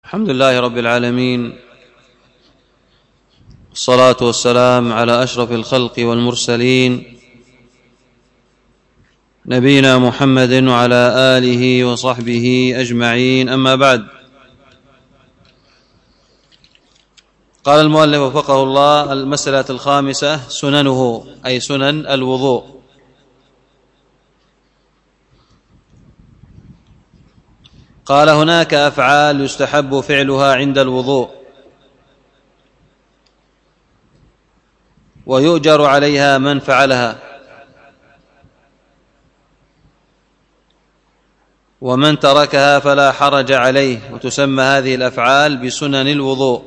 الحمد لله رب العالمين، والصلاة والسلام على أشرف الخلق والمرسلين نبينا محمد وعلى آله وصحبه أجمعين، أما بعد. قال المؤلف وفقه الله: المسألة الخامسة سننه، أي سنن الوضوء. قال: هناك أفعال يستحب فعلها عند الوضوء ويؤجر عليها من فعلها، ومن تركها فلا حرج عليه، وتسمى هذه الأفعال بسنن الوضوء.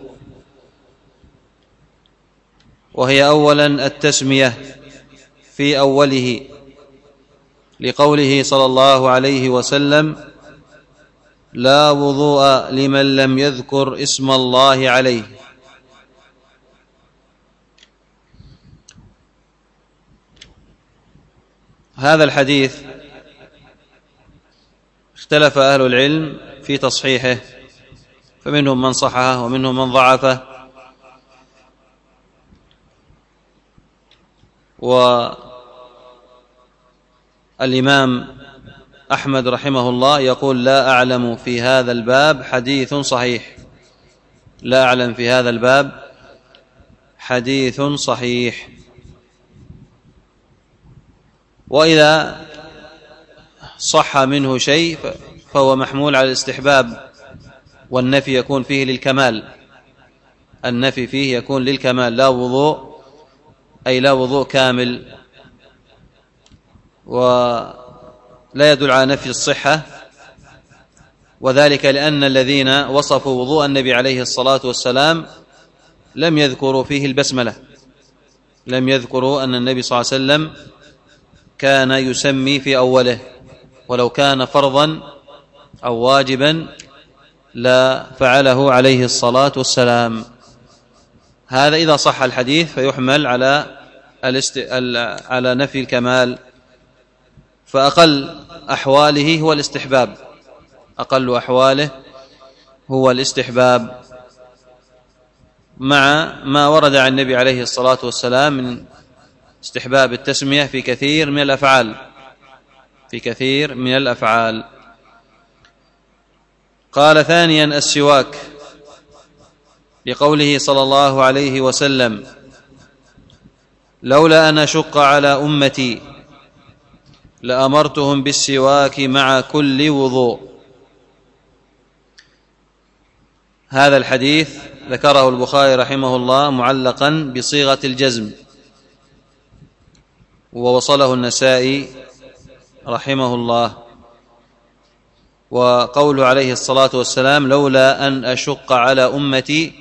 وهي أولا التسمية في أوله، لقوله صلى الله عليه وسلم: لا وضوء لمن لم يذكر اسم الله عليه. هذا الحديث اختلف أهل العلم في تصحيحه، فمنهم من صححه ومنهم من ضعفه. والإمام أحمد رحمه الله يقول: لا أعلم في هذا الباب حديث صحيح، لا أعلم في هذا الباب حديث صحيح. وإذا صح منه شيء فهو محمول على الاستحباب، والنفي يكون فيه للكمال، النفي فيه يكون للكمال، لا وضوء أي لا وضوء كامل، ولا يدل على نفي الصحة. وذلك لأن الذين وصفوا وضوء النبي عليه الصلاة والسلام لم يذكروا فيه البسملة، لم يذكروا أن النبي صلى الله عليه وسلم كان يسمي في أوله، ولو كان فرضا أو واجبا لا فعله عليه الصلاة والسلام. هذا إذا صح الحديث فيحمل على نفي الكمال، فأقل أحواله هو الاستحباب، أقل أحواله هو الاستحباب، مع ما ورد عن النبي عليه الصلاة والسلام من استحباب التسمية في كثير من الأفعال، في كثير من الأفعال. قال: ثانيا السواك، لقوله صلى الله عليه وسلم: لولا أن أشق على أمتي لأمرتهم بالسواك مع كل وضوء. هذا الحديث ذكره البخاري رحمه الله معلقا بصيغة الجزم، ووصله النسائي رحمه الله. وقوله عليه الصلاة والسلام: لولا أن أشق على أمتي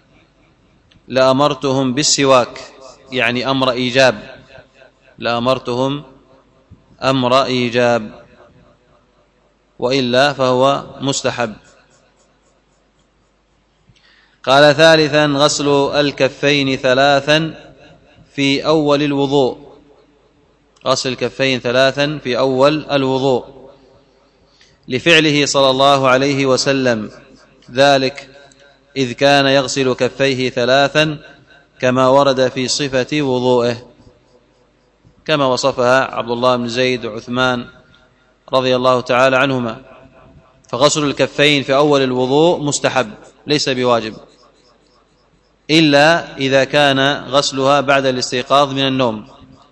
لأمرتهم بالسواك، يعني أمر إيجاب، لأمرتهم أمر إيجاب، وإلا فهو مستحب. قال: ثالثا غسل الكفين ثلاثا في أول الوضوء، غسل الكفين ثلاثا في أول الوضوء، لفعله صلى الله عليه وسلم ذلك، إذ كان يغسل كفيه ثلاثا كما ورد في صفة وضوءه، كما وصفها عبد الله بن زيد وعثمان رضي الله تعالى عنهما. فغسل الكفين في أول الوضوء مستحب ليس بواجب، إلا إذا كان غسلها بعد الاستيقاظ من النوم،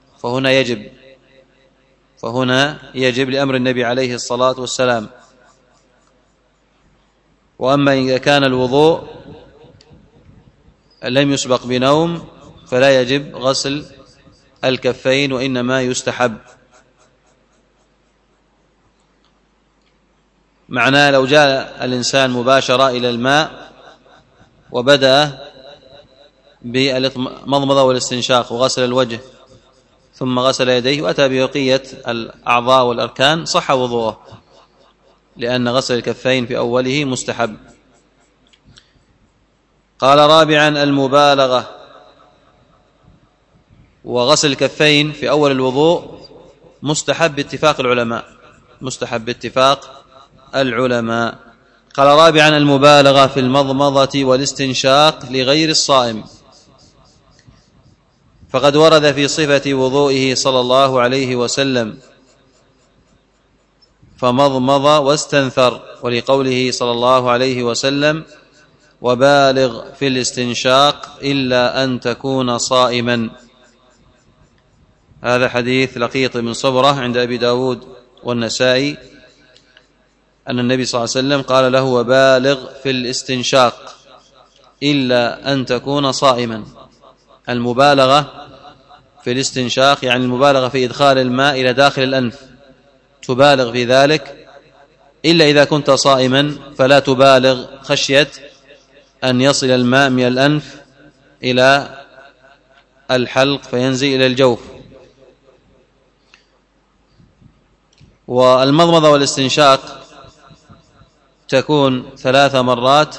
فهنا يجب لأمر النبي عليه الصلاة والسلام. وأما إذا كان الوضوء لم يسبق بنوم فلا يجب غسل الكفين، وإنما يستحب. معناه لو جاء الإنسان مباشرة إلى الماء وبدأ بالمضمضة والاستنشاق وغسل الوجه ثم غسل يديه وأتى ببقية الأعضاء والأركان، صح وضوءه، لأن غسل الكفين في أوله مستحب. قال: رابعا المبالغة، وغسل الكفين في أول الوضوء مستحب باتفاق العلماء، مستحب باتفاق العلماء. قال رابعا المبالغة في المضمضة والاستنشاق لغير الصائم، فقد ورد في صفة وضوئه صلى الله عليه وسلم فمضمض واستنثر، ولقوله صلى الله عليه وسلم وبالغ في الاستنشاق إلا أن تكون صائما. هذا حديث لقيط بن صبرة عند أبي داود والنسائي أن النبي صلى الله عليه وسلم قال له وبالغ في الاستنشاق إلا أن تكون صائما. المبالغة في الاستنشاق يعني المبالغة في إدخال الماء إلى داخل الأنف، تبالغ في ذلك إلا إذا كنت صائما فلا تبالغ خشية أن يصل الماء من الأنف إلى الحلق فينزل إلى الجوف. والمضمضة والاستنشاق تكون 3 مرات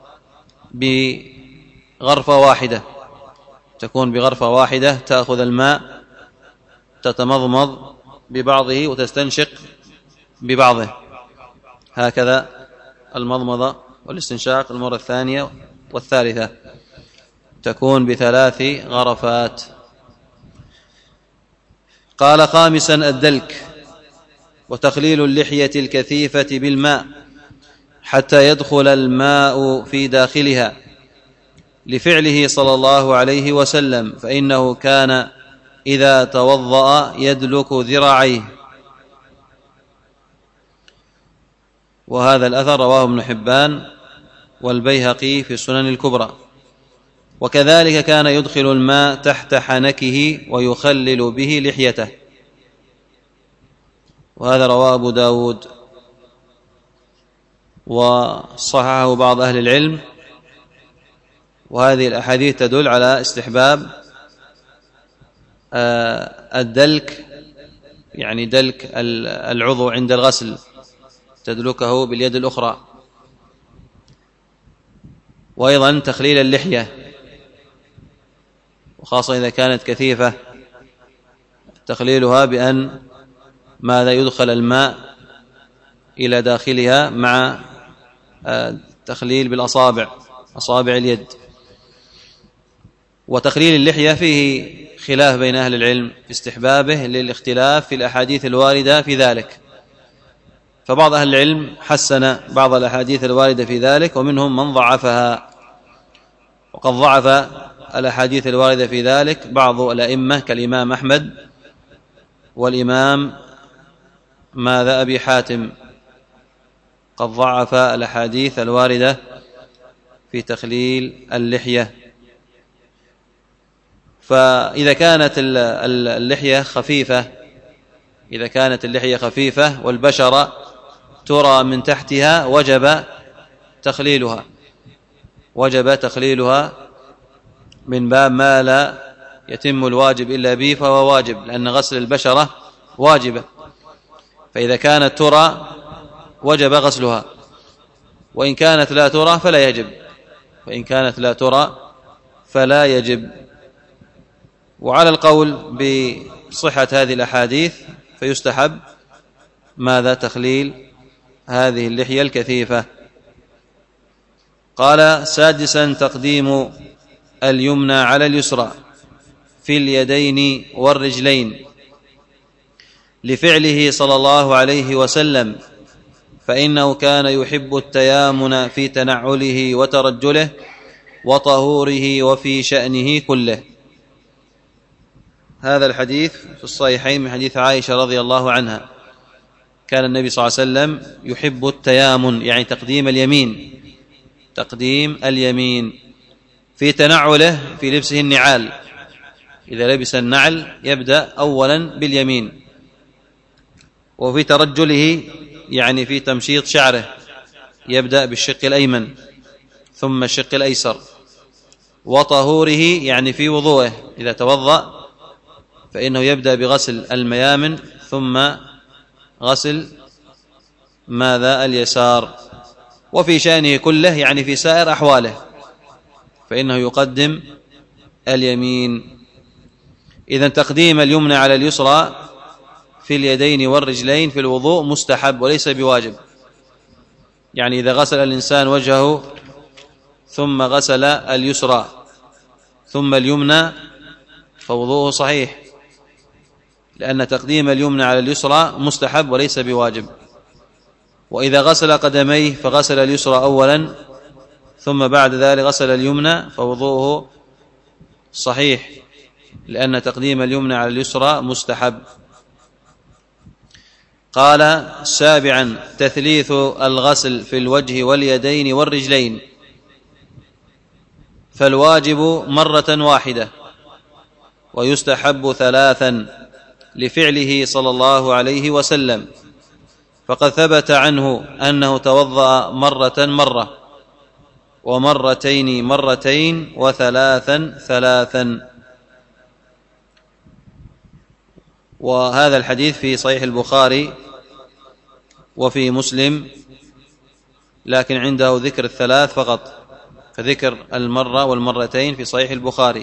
بغرفة واحدة، تكون بغرفة واحدة، تأخذ الماء تتمضمض ببعضه وتستنشق ببعضه، هكذا المضمضة والاستنشاق المرة الثانية والثالثة تكون ب3 غرفات. قال خامسا الدلك وتخليل اللحية الكثيفة بالماء حتى يدخل الماء في داخلها، لفعله صلى الله عليه وسلم فإنه كان إذا توضأ يدلك ذراعيه. وهذا الأثر رواه ابن حبان والبيهقي في السنن الكبرى. وكذلك كان يدخل الماء تحت حنكه ويخلل به لحيته، وهذا رواه أبو داود وصححه بعض أهل العلم. وهذه الأحاديث تدل على استحباب الدلك، يعني دلك العضو عند الغسل، تدلكه باليد الأخرى. وأيضا تخليل اللحية، وخاصة إذا كانت كثيفة، تخليلها بأن ماذا يدخل الماء إلى داخلها مع تخليل بالأصابع، أصابع اليد. وتخليل اللحية فيه خلاف بين أهل العلم في استحبابه للاختلاف في الأحاديث الواردة في ذلك، فبعض أهل العلم حسن بعض الأحاديث الواردة في ذلك ومنهم من ضعفها. وقد ضعف الأحاديث الواردة في ذلك بعض الأئمة كالإمام أحمد والإمام أبي حاتم، قد ضعف الأحاديث الواردة في اللحية. فإذا كانت اللحية خفيفة والبشرة ترى من تحتها وجب تخليلها من باب ما لا يتم الواجب إلا به فهو واجب، لأن غسل البشرة واجبة. فإذا كانت ترى وجب غسلها، وإن كانت لا ترى فلا يجب. وعلى القول بصحة هذه الأحاديث فيستحب تخليل هذه اللحية الكثيفة. قال سادسا تقديم اليمنى على اليسرى في اليدين والرجلين، لفعله صلى الله عليه وسلم فإنه كان يحب التيامن في تنعله وترجله وطهوره وفي شأنه كله. هذا الحديث في الصحيحين من حديث عائشة رضي الله عنها، كان النبي صلى الله عليه وسلم يحب التيامن، يعني تقديم اليمين في تنعله، في لبسه النعال، إذا لبس النعل يبدأ أولا باليمين. وفي ترجله يعني في تمشيط شعره يبدأ بالشق الأيمن ثم الشق الأيسر. وطهوره يعني في وضوءه، إذا توضأ فإنه يبدأ بغسل الميامن ثم غسل اليسار. وفي شأنه كله يعني في سائر أحواله فإنه يقدم اليمين. إذن تقديم اليمنى على اليسرى في اليدين والرجلين في الوضوء مستحب وليس بواجب، يعني إذا غسل الإنسان وجهه ثم غسل اليسرى ثم اليمنى فوضوءه صحيح، لأن تقديم اليمنى على اليسرى مستحب وليس بواجب. وإذا غسل قدميه فغسل اليسرى أولا ثم بعد ذلك غسل اليمنى فوضوءه صحيح، لأن تقديم اليمنى على اليسرى مستحب. قال: سابعا: تثليث الغسل في الوجه واليدين والرجلين، فالواجب مرة واحدة ويستحب ثلاثا لفعله صلى الله عليه وسلم، فقد ثبت عنه أنه توضأ مرة ومرتين مرتين وثلاثا ثلاثا. وهذا الحديث في صحيح البخاري وفي مسلم، لكن عنده ذكر الثلاث فقط، فذكر المرة والمرتين في صحيح البخاري.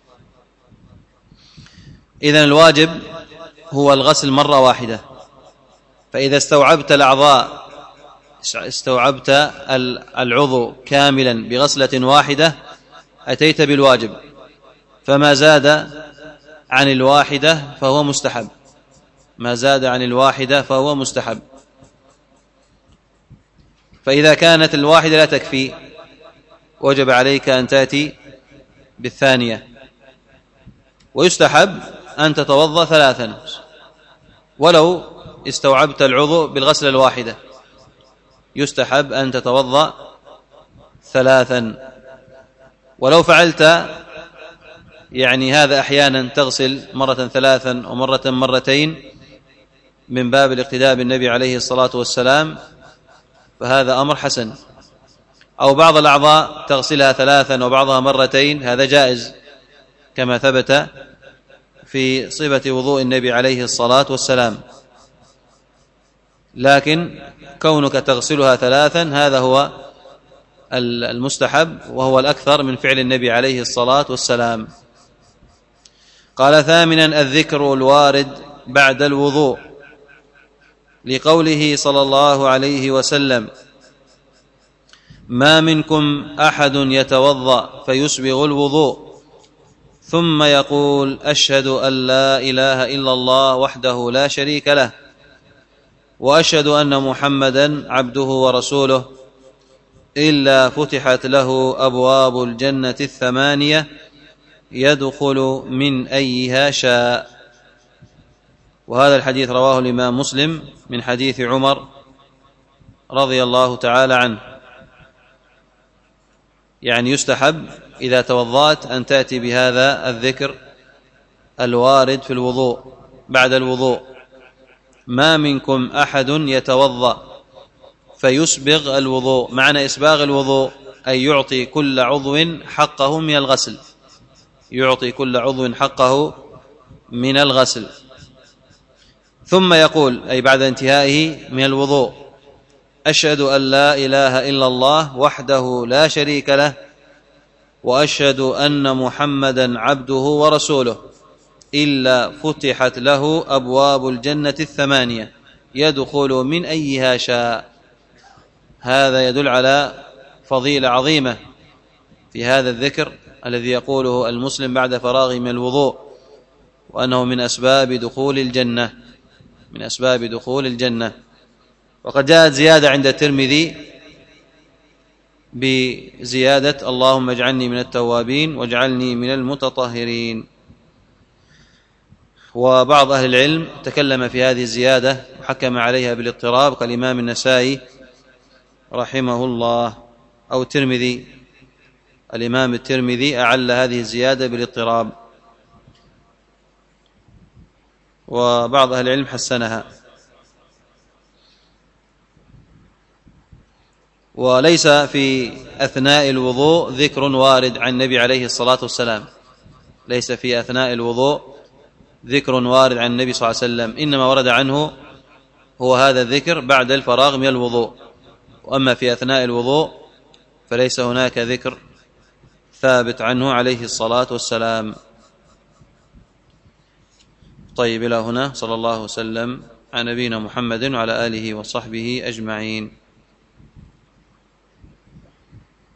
إذن الواجب هو الغسل مرة واحدة، فإذا استوعبت الأعضاء، استوعبت العضو كاملا بغسلة واحدة أتيت بالواجب، فما زاد عن الواحدة فهو مستحب، ما زاد عن الواحدة فهو مستحب. فإذا كانت الواحدة لا تكفي وجب عليك أن تأتي بالثانية، ويستحب أن تتوضأ ثلاثا ولو استوعبت العضو بالغسلة الواحدة، يستحب أن تتوضأ ثلاثا. ولو فعلت يعني هذا أحيانا تغسل مرة ثلاثا ومرة مرتين من باب الاقتداء بالنبي عليه الصلاة والسلام فهذا أمر حسن، أو بعض الأعضاء تغسلها ثلاثا وبعضها مرتين، هذا جائز كما ثبت في صفة وضوء النبي عليه الصلاة والسلام. لكن كونك تغسلها ثلاثا هذا هو المستحب وهو الأكثر من فعل النبي عليه الصلاة والسلام. قال: ثامنا: الذكر الوارد بعد الوضوء، لقوله صلى الله عليه وسلم: ما منكم أحد يتوضأ فيسبغ الوضوء ثم يقول: أشهد أن لا إله إلا الله وحده لا شريك له وأشهد أن محمدا عبده ورسوله، إلا فتحت له أبواب الجنة الثمانية يدخل من أيها شاء. وهذا الحديث رواه الإمام مسلم من حديث عمر رضي الله تعالى عنه. يعني يستحب إذا توضأت أن تأتي بهذا الذكر الوارد في الوضوء بعد الوضوء: ما منكم أحد يتوضأ فيسبغ الوضوء. معنى إسباغ الوضوء أي يعطي كل عضو حقه من الغسل، يعطي كل عضو حقه من الغسل. ثم يقول أي بعد انتهائه من الوضوء: أشهد أن لا إله إلا الله وحده لا شريك له وأشهد أن محمدا عبده ورسوله، إلا فتحت له أبواب الجنة الثمانية يدخل من أيها شاء. هذا يدل على فضيلة عظيمة في هذا الذكر الذي يقوله المسلم بعد فراغه من الوضوء، وأنه من أسباب دخول الجنة، من أسباب دخول الجنة. وقد جاءت زيادة عند الترمذي بزيادة: اللهم اجعلني من التوابين واجعلني من المتطهرين. وبعض أهل العلم تكلم في هذه الزيادة وحكم عليها بالاضطراب كالإمام النسائي رحمه الله، أو الترمذي، الإمام الترمذي أعل هذه الزيادة بالاضطراب، وبعض أهل العلم حسنها. وليس في أثناء الوضوء ذكر وارد عن النبي عليه الصلاة والسلام، ليس في أثناء الوضوء ذكر وارد عن النبي صلى الله عليه وسلم، إنما ورد عنه هو هذا الذكر بعد الفراغ من الوضوء، وأما في أثناء الوضوء فليس هناك ذكر ثابت عنه عليه الصلاة والسلام. طيب، إلى هنا، صلى الله وسلم على نبينا محمد وعلى آله وصحبه أجمعين.